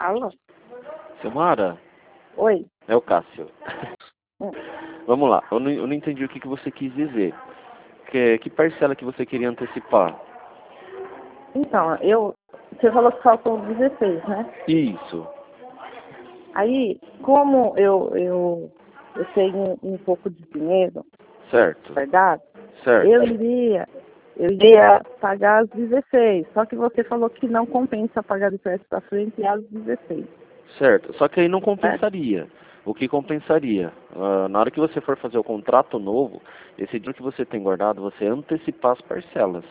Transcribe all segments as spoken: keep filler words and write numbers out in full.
Alô? Silmara, Oi. é o Cássio. Hum. Vamos lá, eu não, eu não entendi o que, que você quis dizer. Que, que parcela que você queria antecipar? Então, eu. Você falou que faltam dezesseis, né? Isso, Aí, como eu, eu, eu tenho um pouco de dinheiro certo, guardado, certo. eu iria, eu iria pagar as dezesseis. Só que você falou que não compensa pagar do preço pra frente e as dezesseis. Certo, só que aí não Certo? compensaria. O que compensaria? Ah, na hora que você for fazer o contrato novo, esse dinheiro que você tem guardado, você antecipar as parcelas.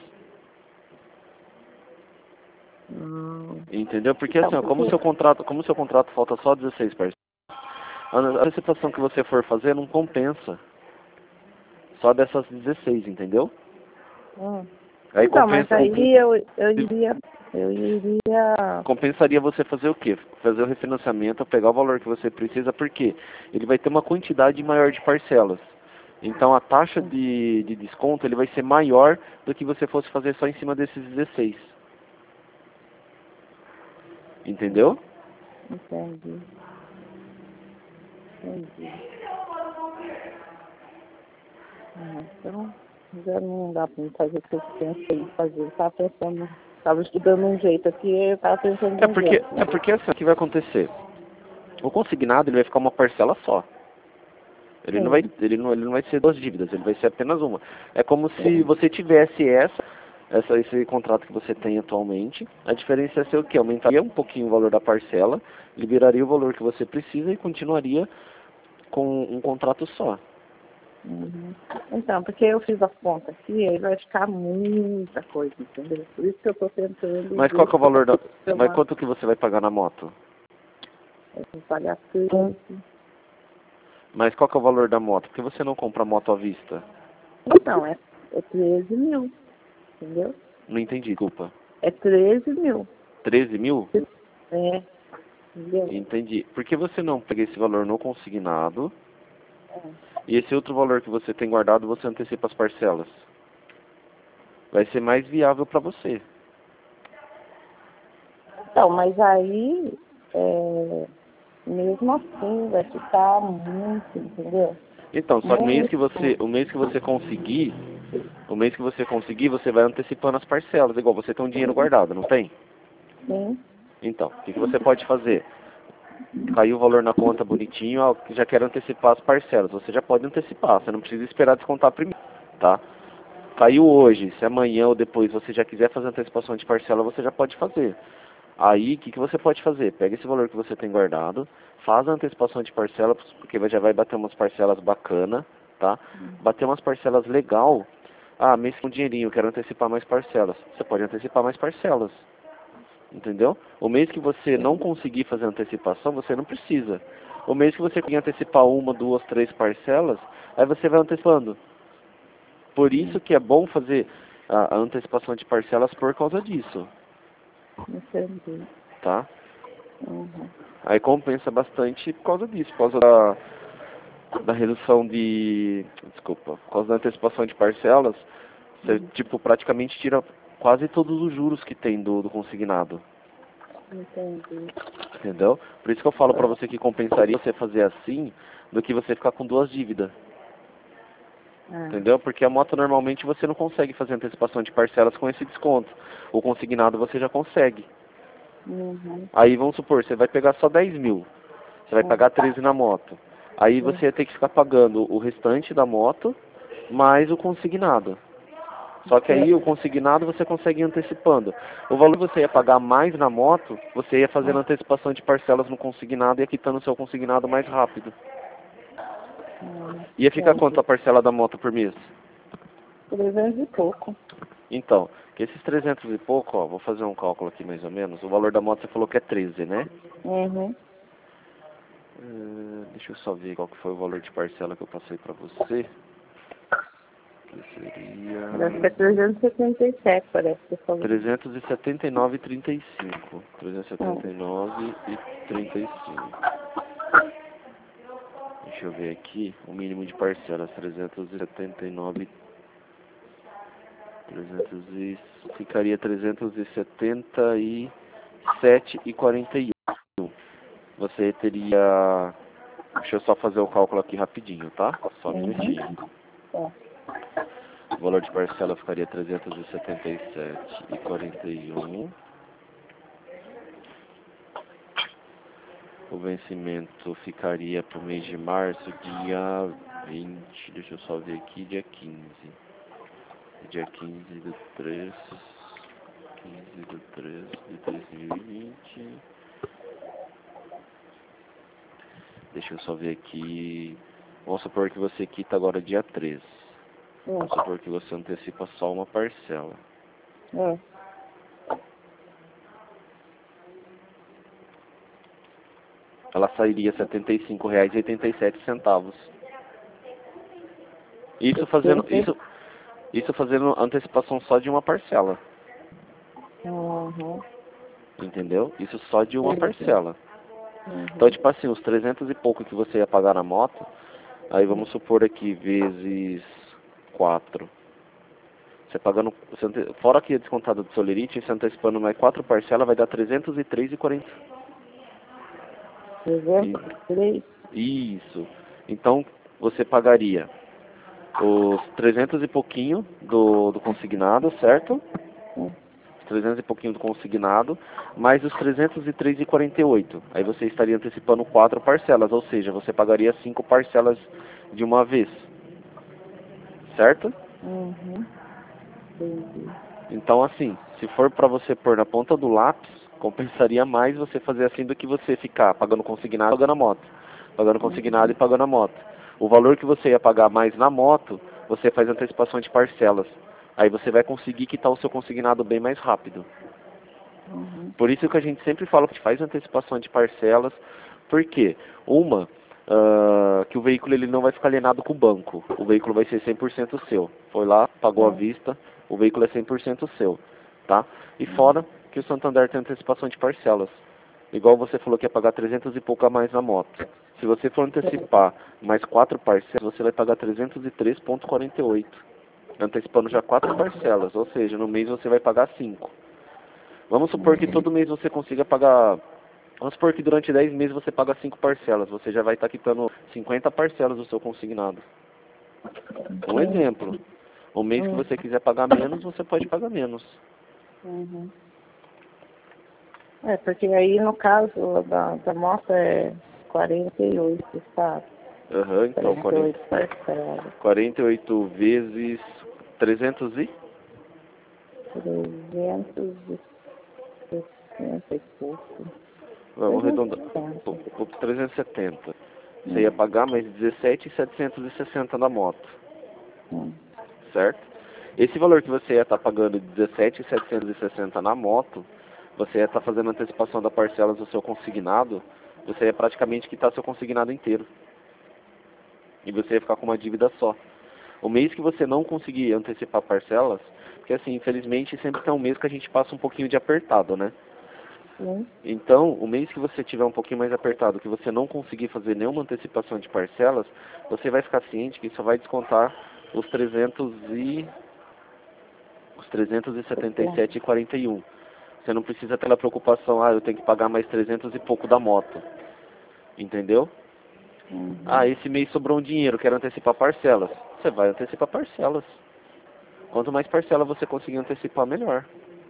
Hum. Entendeu? Porque Então, assim, ó, como o porque. seu contrato, como o seu contrato falta só dezesseis parcelas, a antecipação que você for fazer não compensa. Só dessas dezesseis, entendeu? Hum. Aí Então, mas compensa, aí eu, eu iria. Eu iria. compensaria você fazer o quê? Fazer o refinanciamento, pegar o valor que você precisa, porque ele vai ter uma quantidade maior de parcelas. Então a taxa de, de desconto ele vai ser maior do que você fosse fazer só em cima desses dezesseis. Entendeu? Entendi. Entendi. Ah, então, já não dá pra mim fazer o que eu pensei em fazer. Eu tava pensando, tava estudando um jeito aqui, eu tava pensando de É um porque, jeito. é porque assim, o que vai acontecer? O consignado ele vai ficar uma parcela só. Ele não vai, Sim. ele não, ele não vai ser duas dívidas, ele vai ser apenas uma. É como se você tivesse essa, essa, esse contrato que você tem atualmente. A diferença é ser o quê? Aumentaria um pouquinho o valor da parcela, liberaria o valor que você precisa e continuaria com um contrato só. Uhum. Então, porque eu fiz as contas aqui, aí vai ficar muita coisa, entendeu? Por isso que eu tô tentando Mas qual ver que é o se valor da, eu mas quanto que você vai pagar na moto? vou pagar tanto. Mas qual que é o valor da moto? Por que você não compra a moto à vista? Então, é, é treze mil, entendeu? Não entendi, desculpa. É treze mil. treze mil? É, entendeu? Entendi. Por que você não pega esse valor no consignado É. e esse outro valor que você tem guardado você antecipa as parcelas? Vai ser mais viável para você. Então, mas aí, é, mesmo assim, vai ficar muito, entendeu? Então, só que o mês que você, Muito. o mês que você conseguir, o mês que você conseguir, você vai antecipando as parcelas, igual você tem um dinheiro guardado, não tem? Sim. Então, o que, que você pode fazer? Caiu o valor na conta bonitinho, ó, que já quero antecipar as parcelas. Você já pode antecipar, você não precisa esperar descontar primeiro, tá? Caiu hoje, se amanhã ou depois você já quiser fazer antecipação de parcela, você já pode fazer. Aí, o que, que você pode fazer? Pega esse valor que você tem guardado, faz a antecipação de parcela, porque já vai bater umas parcelas bacana, tá? Bater umas parcelas legal. Ah, mês com dinheirinho, quero antecipar mais parcelas. Você pode antecipar mais parcelas, entendeu? O mês que você não conseguir fazer antecipação, você não precisa. O mês que você conseguir antecipar uma, duas, três parcelas, aí você vai antecipando. Por isso que é bom fazer a, a antecipação de parcelas por causa disso, Entendi. tá? Uhum. Aí compensa bastante por causa disso, por causa da, da redução de... Desculpa, por causa da antecipação de parcelas, você, tipo, praticamente tira quase todos os juros que tem do, do consignado, Entendi. entendeu? Por isso que eu falo pra você que compensaria você fazer assim, do que você ficar com duas dívidas, Ah, entendeu? Porque a moto normalmente você não consegue fazer antecipação de parcelas com esse desconto. O consignado você já consegue. uhum. Aí vamos supor, você vai pegar só dez mil. Você vai Ah, pagar treze na moto. Aí sim. você ia ter que ficar pagando o restante da moto, mais o consignado. Só que aí o consignado você consegue ir antecipando. O valor que você ia pagar mais na moto, você ia fazendo antecipação de parcelas no consignado e ia quitando o seu consignado mais rápido. Ah, Ia ficar quanto entendi. a parcela da moto por mês? trezentos e pouco. Então, que esses trezentos e pouco, ó, vou fazer um cálculo aqui mais ou menos. O valor da moto você falou que é treze, né? Uhum. Uh, deixa eu só ver qual que foi o valor de parcela que eu passei pra você. Que Deve ser seria trezentos e setenta e sete, parece que você falou. trezentos e setenta e nove e trinta e cinco. trezentos e setenta Hum. e nove e trinta e cinco. Deixa eu ver aqui, o mínimo de parcelas, trezentos e setenta e nove, trezentos e ficaria trezentos e setenta e sete e quarenta e um. você teria... Deixa eu só fazer o cálculo aqui rapidinho, tá? Só um Uhum. minutinho. Tá. O valor de parcela ficaria trezentos e setenta e sete reais e quarenta e um centavos. O vencimento ficaria para o mês de março, dia vinte, deixa eu só ver aqui, dia quinze. Dia quinze do três, quinze do três de dois mil e vinte. Deixa eu só ver aqui. Vamos supor que você quita agora dia três. Vamos É. supor que você antecipa só uma parcela. É. Ela sairia setenta e cinco reais e oitenta e sete centavos. Isso fazendo, isso, isso fazendo antecipação só de uma parcela. Uhum. Entendeu? Isso só de uma Entendi. parcela. Uhum. Então, tipo assim, os trezentos e pouco que você ia pagar na moto, aí vamos supor aqui, vezes quatro. Você pagando, você ante- fora que é descontado do Solerite, você antecipando mais quatro parcelas, vai dar trezentos e três reais e quarenta centavos. trezentos e três. Isso. Então, você pagaria os trezentos e pouquinho do, do consignado, certo? Os trezentos e pouquinho do consignado, mais os trezentos e três reais e quarenta e oito centavos. Aí você estaria antecipando quatro parcelas, ou seja, você pagaria cinco parcelas de uma vez. Certo? Uhum. Entendi. Então, assim, se for para você pôr na ponta do lápis, compensaria mais você fazer assim do que você ficar pagando consignado e pagando a moto. Pagando consignado e pagando a moto. O valor que você ia pagar mais na moto, você faz antecipação de parcelas. Aí você vai conseguir quitar o seu consignado bem mais rápido. Uhum. Por isso que a gente sempre fala que faz antecipação de parcelas. Por quê? Uma, ah, que o veículo ele não vai ficar alienado com o banco. O veículo vai ser cem por cento seu. Foi lá, pagou à É. vista, o veículo é cem por cento seu. Tá? E fora que o Santander tem antecipação de parcelas. Igual você falou que ia pagar trezentos e pouco a mais na moto. Se você for antecipar mais quatro parcelas, você vai pagar trezentos e três reais e quarenta e oito centavos. Antecipando já quatro parcelas, ou seja, no mês você vai pagar cinco. Vamos supor que todo mês você consiga pagar... Vamos supor que durante dez meses você paga cinco parcelas. Você já vai estar quitando cinquenta parcelas do seu consignado. Um exemplo. O mês que você quiser pagar menos, você pode pagar menos. Uhum. É, porque aí no caso da, da moto é quarenta e oito, sabe? Aham, então quarenta e quarenta, oito parcelas. quarenta e oito vezes trezentos e... trezentos e sessenta e pouco. Vamos arredondar. trezentos e setenta. Você ia pagar mais dezessete mil setecentos e sessenta na moto. Hum. Certo? Esse valor que você ia estar pagando de dezessete mil setecentos e sessenta na moto, você ia estar fazendo antecipação da parcelas do seu consignado, você ia praticamente quitar seu consignado inteiro. E você ia ficar com uma dívida só. O mês que você não conseguir antecipar parcelas, porque assim, infelizmente sempre tem um mês que a gente passa um pouquinho de apertado, né? Sim. Então, o mês que você tiver um pouquinho mais apertado, que você não conseguir fazer nenhuma antecipação de parcelas, você vai ficar ciente que só vai descontar os trezentos e os trezentos e setenta e sete reais e quarenta e um centavos. Você não precisa ter a preocupação, ah, eu tenho que pagar mais trezentos e pouco da moto. Entendeu? Uhum. Ah, esse mês sobrou um dinheiro, quero antecipar parcelas. Você vai antecipar parcelas. Quanto mais parcela você conseguir antecipar, melhor.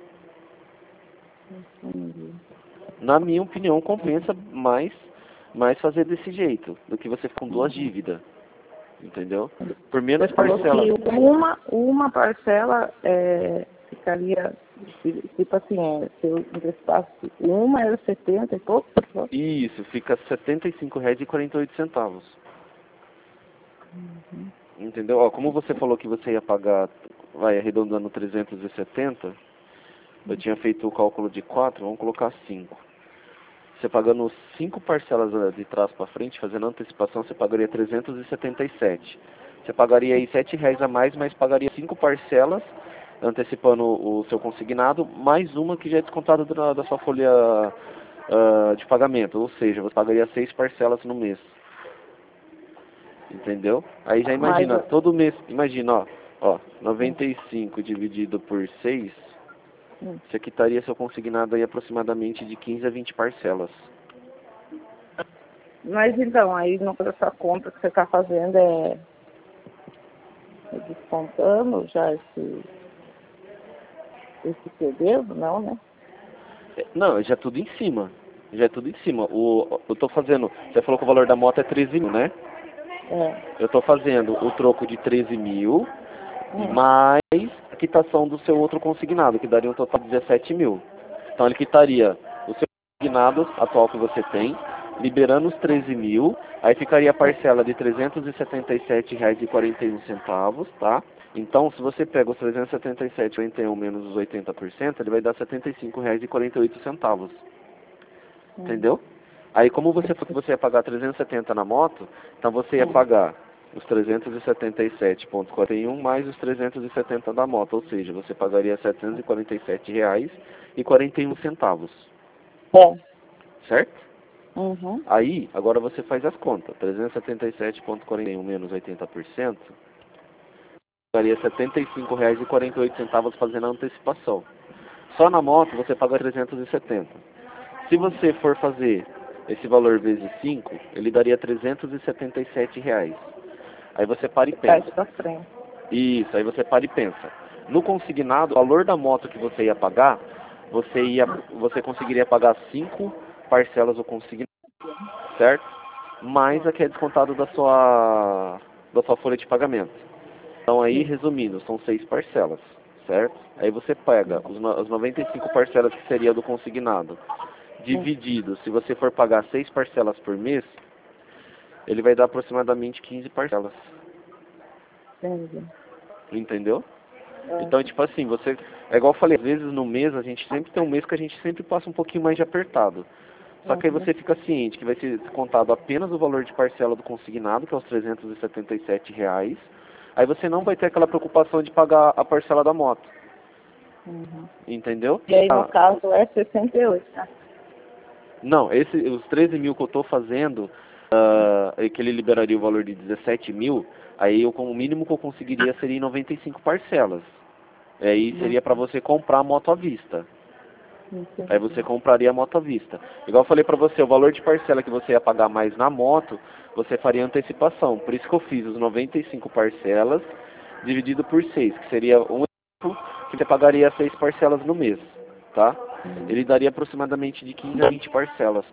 Entendi. Na minha opinião, compensa mais, mais fazer desse jeito, do que você com duas Uhum. dívidas. Entendeu? Por menos Você falou parcela. que uma, uma parcela é, ficaria, tipo assim, é, se eu antecipasse uma era setenta e pouco? Isso, fica setenta e cinco reais e quarenta e oito centavos. Uhum. Entendeu? Ó, como você falou que você ia pagar, vai arredondando trezentos e setenta, eu tinha feito o cálculo de quatro, vamos colocar cinco. Você pagando cinco parcelas de trás para frente, fazendo antecipação, você pagaria trezentos e setenta e sete. Você pagaria aí sete reais a mais, mas pagaria cinco parcelas, antecipando o seu consignado, mais uma que já é descontada da, da sua folha uh, de pagamento. Ou seja, você pagaria seis parcelas no mês. Entendeu? Aí já imagina, Mas, todo mês, imagina, ó, ó, noventa e cinco dividido por seis, hum, você quitaria seu consignado aí aproximadamente de quinze a vinte parcelas. Mas então, aí no essa conta que você está fazendo é, é descontando já esse, esse período, não, né? Não, já é tudo em cima. Já é tudo em cima. O, eu tô fazendo. Você falou que o valor da moto é treze mil, né? É. Eu tô fazendo o troco de treze mil Hum. mais a quitação do seu outro consignado, que daria um total de dezessete mil. Então ele quitaria o seu consignado atual que você tem, liberando os treze mil, aí ficaria a parcela de trezentos e setenta e sete reais e quarenta e um centavos, tá? Então, se você pega os trezentos e setenta e sete reais e quarenta e um menos os oitenta por cento, ele vai dar setenta e cinco reais e quarenta e oito centavos. Hum. Entendeu? Aí, como você falou que você ia pagar trezentos e setenta na moto, então você ia pagar os trezentos e setenta e sete reais e quarenta e um mais os trezentos e setenta da moto, ou seja, você pagaria setecentos e quarenta e sete reais e quarenta e um centavos. É. Certo? Uhum. Aí, agora você faz as contas. trezentos e setenta e sete reais e quarenta e um menos oitenta por cento, pagaria setenta e cinco reais e quarenta e oito centavos fazendo a antecipação. Só na moto você paga trezentos e setenta. Se você for fazer esse valor vezes cinco, ele daria trezentos e setenta e sete reais. Aí você para e pensa. Pra frente. Isso, aí você para e pensa. No consignado, o valor da moto que você ia pagar, você, ia, você conseguiria pagar cinco parcelas do consignado, certo? Mais a que é descontado da sua, da sua folha de pagamento. Então aí, resumindo, são seis parcelas, certo? Aí você pega os, no- as noventa e cinco parcelas que seria do consignado, dividido, se você for pagar seis parcelas por mês, ele vai dar aproximadamente quinze parcelas. Entendi. Entendeu? É. Então, tipo assim, você... É igual eu falei, às vezes no mês, a gente sempre tem um mês que a gente sempre passa um pouquinho mais de apertado. Só que aí você fica ciente que vai ser descontado apenas o valor de parcela do consignado, que é os trezentos e setenta e sete reais. Aí você não vai ter aquela preocupação de pagar a parcela da moto. Uhum. Entendeu? E aí, no Ah, caso, é sessenta e oito, né? não, esse, os treze mil que eu estou fazendo, ah, é que ele liberaria o valor de dezessete mil, aí eu, com o mínimo que eu conseguiria seria em noventa e cinco parcelas. Aí seria para você comprar a moto à vista. Entendi. Aí você compraria a moto à vista. Igual eu falei pra você, o valor de parcela que você ia pagar mais na moto, você faria antecipação. Por isso que eu fiz os noventa e cinco parcelas dividido por seis, que seria um que você pagaria seis parcelas no mês, tá? Ele daria aproximadamente de quinze a vinte parcelas.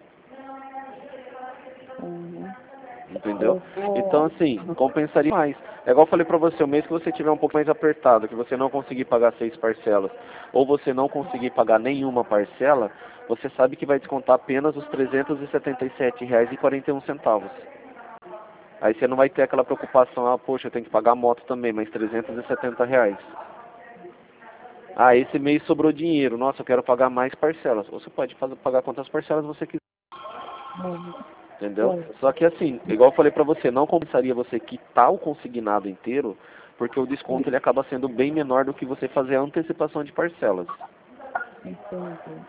Uhum. Entendeu? Eu vou- Então, assim, compensaria mais. É igual eu falei pra você, o mês que você tiver um pouco mais apertado, que você não conseguir pagar seis parcelas, ou você não conseguir pagar nenhuma parcela, você sabe que vai descontar apenas os trezentos e setenta e sete reais e quarenta e um centavos. Aí você não vai ter aquela preocupação, ah, poxa, eu tenho que pagar a moto também, mas trezentos e setenta reais. Ah, esse mês sobrou dinheiro, nossa, eu quero pagar mais parcelas. Você pode fazer, pagar quantas parcelas você quiser. Uhum. Entendeu? Sim. Só que assim, igual eu falei pra você, não compensaria você quitar o consignado inteiro, porque o desconto ele acaba sendo bem menor do que você fazer a antecipação de parcelas. Entendi.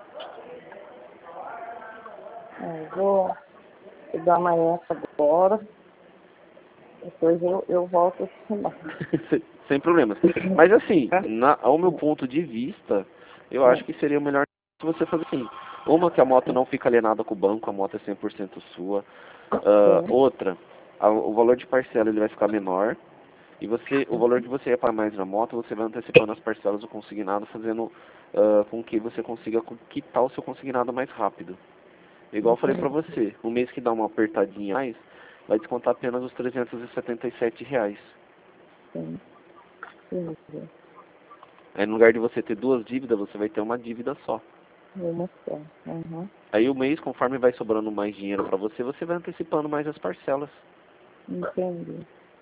É, eu vou dar amanhã essa agora. Depois eu, eu volto a filmar. Sem problemas. Mas assim, na, ao meu ponto de vista, eu acho que seria melhor se você fazer assim. Uma, que a moto não fica alienada com o banco, a moto é cem por cento sua. Ah, outra, a- o valor de parcela ele vai ficar menor. E você, o valor que você ia pagar mais na moto, você vai antecipando as parcelas do consignado, fazendo ah, com que você consiga quitar o seu consignado mais rápido. Igual eu falei pra você, o mês que dá uma apertadinha a mais, vai descontar apenas os trezentos e setenta e sete reais. Sim. Entendi. Aí no lugar de você ter duas dívidas, você vai ter uma dívida só. Vou mostrar. Uhum. Aí o mês, conforme vai sobrando mais dinheiro pra você, você vai antecipando mais as parcelas. Entendi.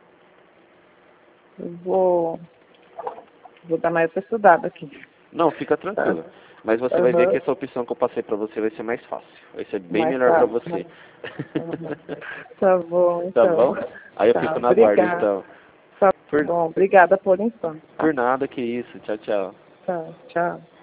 Eu vou, vou dar mais uma estudada aqui. Não, fica tranquila. Mas você vai ver Uhum. que essa opção que eu passei pra você vai ser mais fácil. Vai ser bem Mais melhor pra fácil. você. Tá bom, Tá então. bom? Aí eu Tá, fico na guarda, obrigada. então. Tá Por, bom, obrigada por enquanto. Tá, por nada, que isso. Tchau, tchau. tá, tchau.